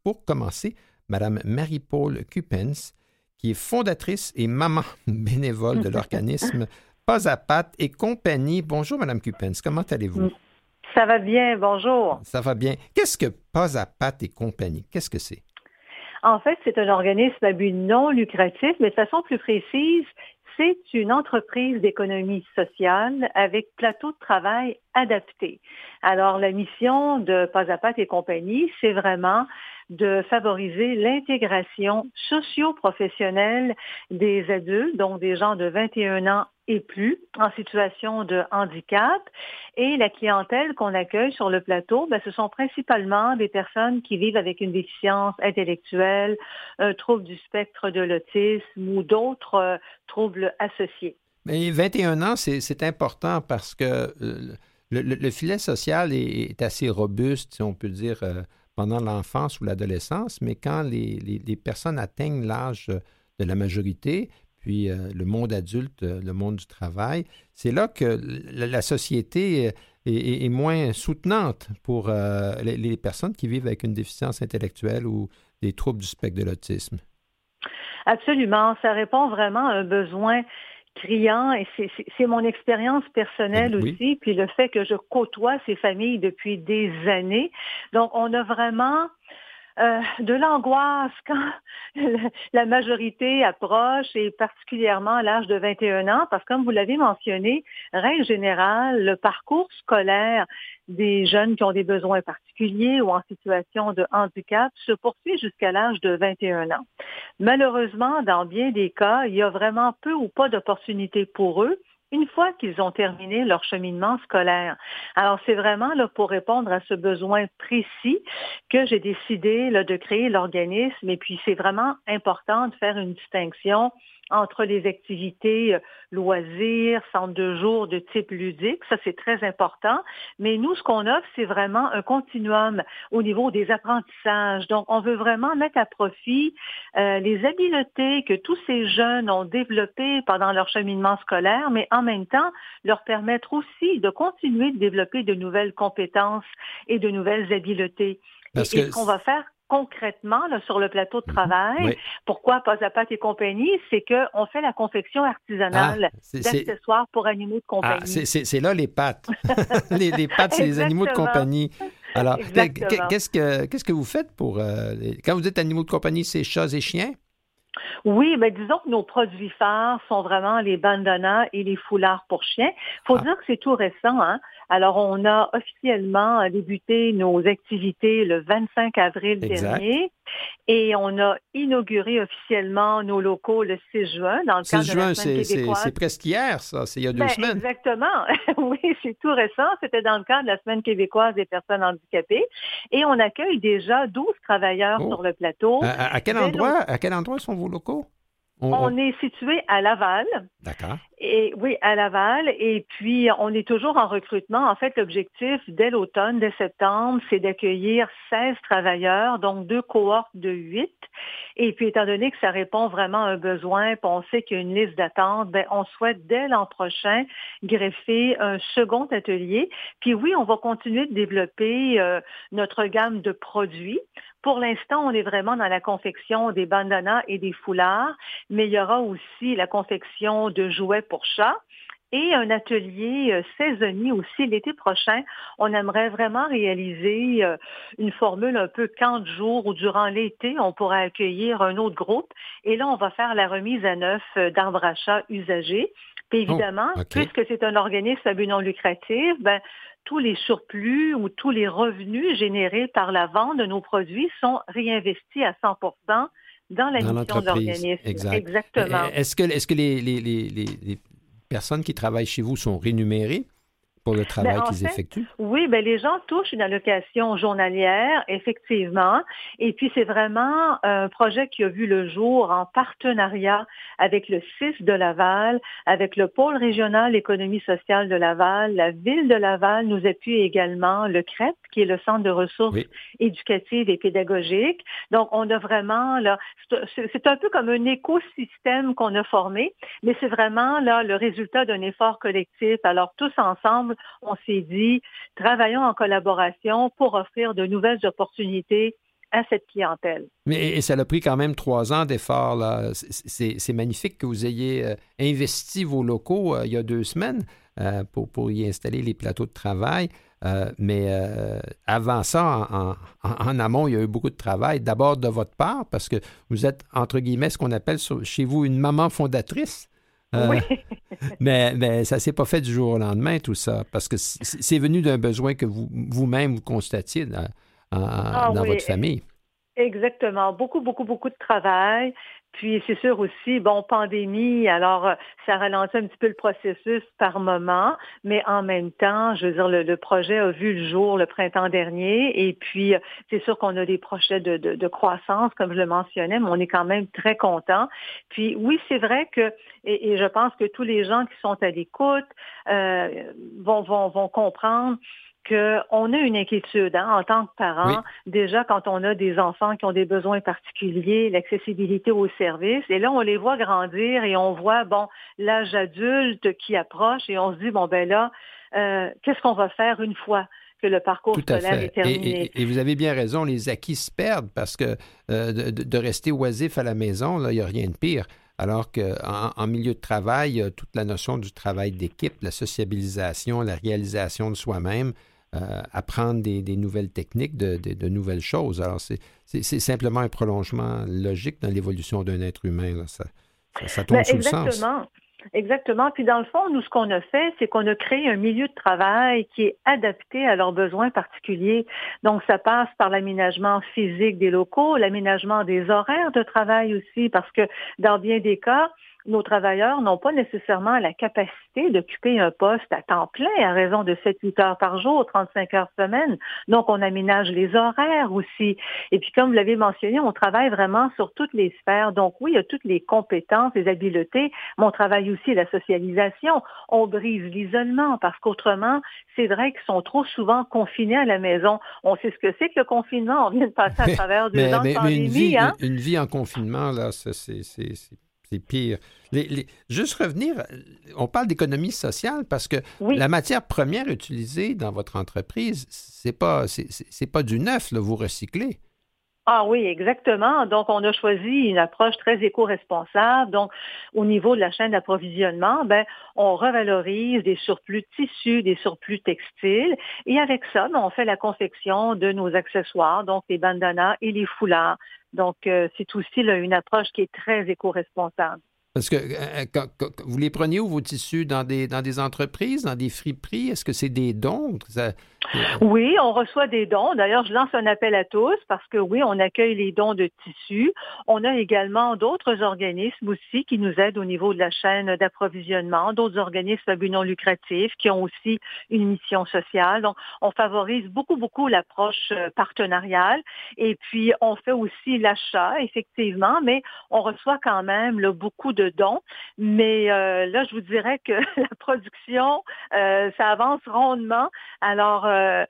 pour commencer, Mme Marie-Paule Cupens, qui est fondatrice et maman bénévole de l'organisme Pas à Pâte et compagnie. Bonjour, Mme Cupens, comment allez-vous? Ça va bien, bonjour. Ça va bien. Qu'est-ce que Pas à Pâte et compagnie? Qu'est-ce que c'est? En fait, c'est un organisme à but non lucratif, mais de façon plus précise, c'est une entreprise d'économie sociale avec plateau de travail adapté. Alors, la mission de Pas à Pâte et compagnie, c'est vraiment de favoriser l'intégration socio-professionnelle des adultes, donc des gens de 21 ans et plus, en situation de handicap. Et la clientèle qu'on accueille sur le plateau, ce sont principalement des personnes qui vivent avec une déficience intellectuelle, un trouble du spectre de l'autisme ou d'autres troubles associés. Mais 21 ans, c'est important parce que le filet social est assez robuste, si on peut dire, pendant l'enfance ou l'adolescence, mais quand les personnes atteignent l'âge de la majorité, puis le monde adulte, le monde du travail, c'est là que la société est moins soutenante pour les personnes qui vivent avec une déficience intellectuelle ou des troubles du spectre de l'autisme. Absolument, ça répond vraiment à un besoin criant et c'est mon expérience personnelle Oui. aussi, puis le fait que je côtoie ces familles depuis des années. Donc, on a vraiment de l'angoisse quand la majorité approche et particulièrement à l'âge de 21 ans, parce que comme vous l'avez mentionné, règle générale, le parcours scolaire des jeunes qui ont des besoins particuliers ou en situation de handicap se poursuit jusqu'à l'âge de 21 ans. Malheureusement, dans bien des cas, il y a vraiment peu ou pas d'opportunités pour eux une fois qu'ils ont terminé leur cheminement scolaire. Alors, c'est vraiment là, pour répondre à ce besoin précis que j'ai décidé là, de créer l'organisme. Et puis, c'est vraiment important de faire une distinction entre les activités loisirs, centres de jour de type ludique. Ça, c'est très important. Mais nous, ce qu'on offre, c'est vraiment un continuum au niveau des apprentissages. Donc, on veut vraiment mettre à profit les habiletés que tous ces jeunes ont développées pendant leur cheminement scolaire, mais en même temps, leur permettre aussi de continuer de développer de nouvelles compétences et de nouvelles habiletés. Et ce qu'on va faire concrètement là, sur le plateau de travail, pourquoi Pas à Pâte et compagnie, c'est qu'on fait la confection artisanale d'accessoires pour animaux de compagnie. C'est là les pâtes. les pâtes, c'est les animaux de compagnie. Alors, qu'est-ce que vous faites pour... quand vous dites animaux de compagnie, c'est chats et chiens? Oui, disons que nos produits phares sont vraiment les bandanas et les foulards pour chiens. Il faut dire que c'est tout récent, hein? Alors, on a officiellement débuté nos activités le 25 avril dernier et on a inauguré officiellement nos locaux le 6 juin dans le cadre de la Semaine québécoise. C'est presque hier, ça. C'est il y a 2 semaines. Exactement. Oui, c'est tout récent. C'était dans le cadre de la Semaine québécoise des personnes handicapées et on accueille déjà 12 travailleurs sur le plateau. À quel endroit sont vos locaux? On est situé à Laval. D'accord. Et oui, à Laval. Et puis, on est toujours en recrutement. En fait, l'objectif, dès l'automne, dès septembre, c'est d'accueillir 16 travailleurs, donc 2 cohortes de 8. Et puis, étant donné que ça répond vraiment à un besoin, puis on sait qu'il y a une liste d'attente, on souhaite, dès l'an prochain, greffer un second atelier. Puis oui, on va continuer de développer notre gamme de produits. Pour l'instant, on est vraiment dans la confection des bandanas et des foulards, mais il y aura aussi la confection de jouets pour chats et un atelier saisonnier aussi l'été prochain. On aimerait vraiment réaliser une formule un peu camp de jour où durant l'été, on pourra accueillir un autre groupe. Et là, on va faire la remise à neuf d'arbres à chat usagés. Puis évidemment, puisque c'est un organisme à but non lucratif, tous les surplus ou tous les revenus générés par la vente de nos produits sont réinvestis à 100% dans la mission de l'organisme. Exactement. Est-ce que les personnes qui travaillent chez vous sont rémunérées pour le travail qu'ils effectuent? Oui, les gens touchent une allocation journalière, effectivement. Et puis, c'est vraiment un projet qui a vu le jour en partenariat avec le CIS de Laval, avec le pôle régional économie sociale de Laval. La ville de Laval nous appuie également le CREP, qui est le Centre de ressources éducatives et pédagogiques. Donc, on a vraiment, là, c'est un peu comme un écosystème qu'on a formé, mais c'est vraiment là le résultat d'un effort collectif. Alors, tous ensemble, on s'est dit, travaillons en collaboration pour offrir de nouvelles opportunités à cette clientèle. Mais et ça a pris quand même 3 ans d'efforts, là. C'est magnifique que vous ayez investi vos locaux il y a 2 semaines pour y installer les plateaux de travail. Mais avant ça, en amont, il y a eu beaucoup de travail. D'abord de votre part, parce que vous êtes, entre guillemets, ce qu'on appelle chez vous une maman fondatrice. Oui. Mais ça ne s'est pas fait du jour au lendemain, tout ça, parce que c'est venu d'un besoin que vous-même vous constatiez dans Oui. votre famille. Exactement. Beaucoup, beaucoup, beaucoup de travail. Puis c'est sûr aussi, bon, pandémie, alors ça ralentit un petit peu le processus par moment, mais en même temps, je veux dire, le projet a vu le jour le printemps dernier, et puis c'est sûr qu'on a des projets de croissance, comme je le mentionnais, mais on est quand même très contents. Puis oui, c'est vrai que, et je pense que tous les gens qui sont à l'écoute vont comprendre qu'on a une inquiétude en tant que parents. Oui. Déjà, quand on a des enfants qui ont des besoins particuliers, l'accessibilité aux services, et là, on les voit grandir et on voit, bon, l'âge adulte qui approche et on se dit, bon, ben là, qu'est-ce qu'on va faire une fois que le parcours scolaire est terminé? Et vous avez bien raison, les acquis se perdent parce que de rester oisif à la maison, là, il n'y a rien de pire. Alors qu'en milieu de travail, il y a toute la notion du travail d'équipe, la sociabilisation, la réalisation de soi-même, apprendre des nouvelles techniques, de nouvelles choses. Alors, c'est simplement un prolongement logique dans l'évolution d'un être humain. Là. Ça tombe sous le sens. Exactement. Exactement. Puis dans le fond, nous, ce qu'on a fait, c'est qu'on a créé un milieu de travail qui est adapté à leurs besoins particuliers. Donc, ça passe par l'aménagement physique des locaux, l'aménagement des horaires de travail aussi, parce que dans bien des cas, nos travailleurs n'ont pas nécessairement la capacité d'occuper un poste à temps plein à raison de 7-8 heures par jour, 35 heures semaine. Donc, on aménage les horaires aussi. Et puis, comme vous l'avez mentionné, on travaille vraiment sur toutes les sphères. Donc, oui, il y a toutes les compétences, les habiletés, mais on travaille aussi la socialisation. On brise l'isolement parce qu'autrement, c'est vrai qu'ils sont trop souvent confinés à la maison. On sait ce que c'est que le confinement. On vient de passer à travers 2 ans de pandémie. Une vie en confinement, là, c'est pire. Juste revenir, on parle d'économie sociale parce que la matière première utilisée dans votre entreprise, c'est pas du neuf, là, vous recyclez. Ah oui, exactement. Donc, on a choisi une approche très éco-responsable. Donc, au niveau de la chaîne d'approvisionnement, on revalorise des surplus de tissus, des surplus textiles. Et avec ça, on fait la confection de nos accessoires, donc les bandanas et les foulards. Donc, c'est aussi là, une approche qui est très éco-responsable. Parce que quand vous les preniez où vos tissus dans des entreprises, dans des friperies? Est-ce que c'est des dons? Oui, on reçoit des dons. D'ailleurs, je lance un appel à tous parce que oui, on accueille les dons de tissus. On a également d'autres organismes aussi qui nous aident au niveau de la chaîne d'approvisionnement, d'autres organismes à but non lucratif qui ont aussi une mission sociale. Donc, on favorise beaucoup, beaucoup l'approche partenariale. Et puis, on fait aussi l'achat, effectivement, mais on reçoit quand même là, beaucoup de dons. Mais là, je vous dirais que la production, ça avance rondement. Alors,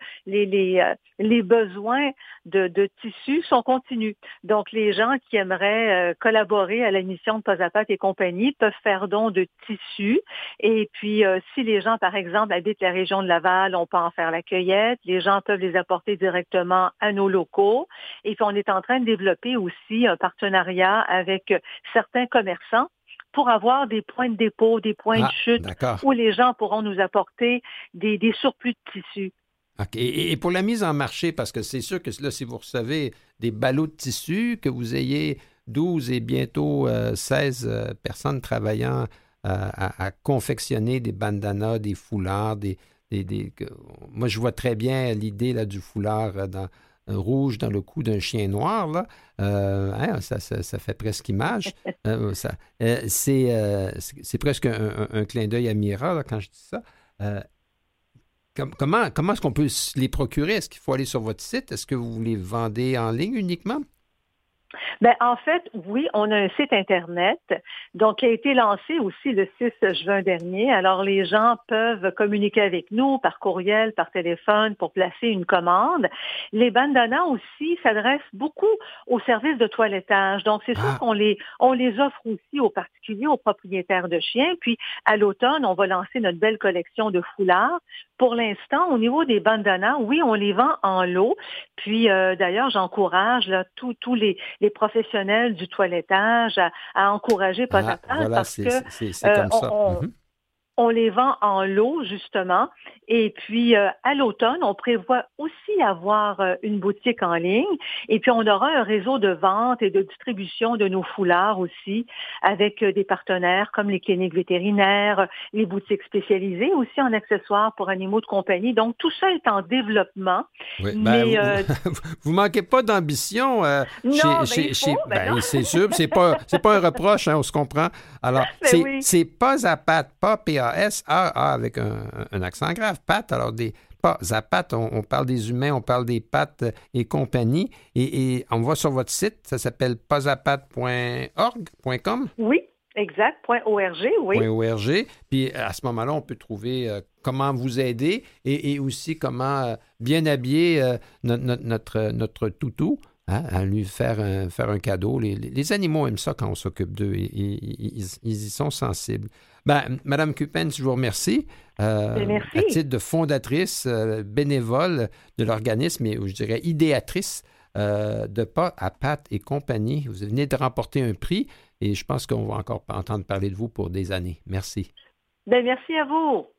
les besoins de tissus sont continus. Donc, les gens qui aimeraient collaborer à la mission de Pas à Pâte et compagnie peuvent faire don de tissus. Et puis, si les gens, par exemple, habitent la région de Laval, on peut en faire la cueillette. Les gens peuvent les apporter directement à nos locaux. Et puis, on est en train de développer aussi un partenariat avec certains commerçants pour avoir des points de dépôt, des points de chute où les gens pourront nous apporter des surplus de tissus. OK. Et pour la mise en marché, parce que c'est sûr que là, si vous recevez des ballots de tissu, que vous ayez 12 et bientôt 16 personnes travaillant à confectionner des bandanas, des foulards, moi, je vois très bien l'idée là, du foulard rouge dans le cou d'un chien noir, là. Ça fait presque image. C'est presque un clin d'œil à Mira là, quand je dis ça. Comment est-ce qu'on peut les procurer? Est-ce qu'il faut aller sur votre site? Est-ce que vous les vendez en ligne uniquement? Ben, en fait, oui, on a un site Internet, donc qui a été lancé aussi le 6 juin dernier. Alors, les gens peuvent communiquer avec nous par courriel, par téléphone pour placer une commande. Les bandanas aussi s'adressent beaucoup aux services de toilettage. Donc, c'est sûr Ah, on les offre aussi aux particuliers, aux propriétaires de chiens. Puis, à l'automne, on va lancer notre belle collection de foulards. Pour l'instant, au niveau des bandanas, oui, on les vend en lot. Puis, d'ailleurs, j'encourage là, tous les professionnels du toilettage à encourager Pas à Pas voilà, parce que c'est comme ça. Mhm. on les vend en lot, justement. Et puis, à l'automne, on prévoit aussi avoir une boutique en ligne. Et puis, on aura un réseau de vente et de distribution de nos foulards aussi, avec des partenaires comme les cliniques vétérinaires, les boutiques spécialisées, aussi en accessoires pour animaux de compagnie. Donc, tout ça est en développement. Oui, ben, Mais vous manquez pas d'ambition non, ben il faut, ben non. c'est sûr, c'est pas un reproche, hein, on se comprend. Alors, Ben oui. c'est pas à Pat, pas P-A-S, A avec un accent grave, Pat, alors des pas à Pat, on parle des humains, on parle des pattes et compagnie, et on va sur votre site, ça s'appelle pasapat.org.com. Oui, exact. .org, oui. .org. Puis à ce moment-là, on peut trouver comment vous aider et aussi comment bien habiller notre toutou, hein, à lui faire un cadeau. Les animaux aiment ça quand on s'occupe d'eux. Ils y sont sensibles. Ben, Madame Cupens, je vous remercie. Ben, À merci. titre de fondatrice bénévole de l'organisme et, je dirais, idéatrice de Pas à Pat et compagnie. Vous venez de remporter un prix et je pense qu'on va encore entendre parler de vous pour des années. Merci. Ben, merci à vous.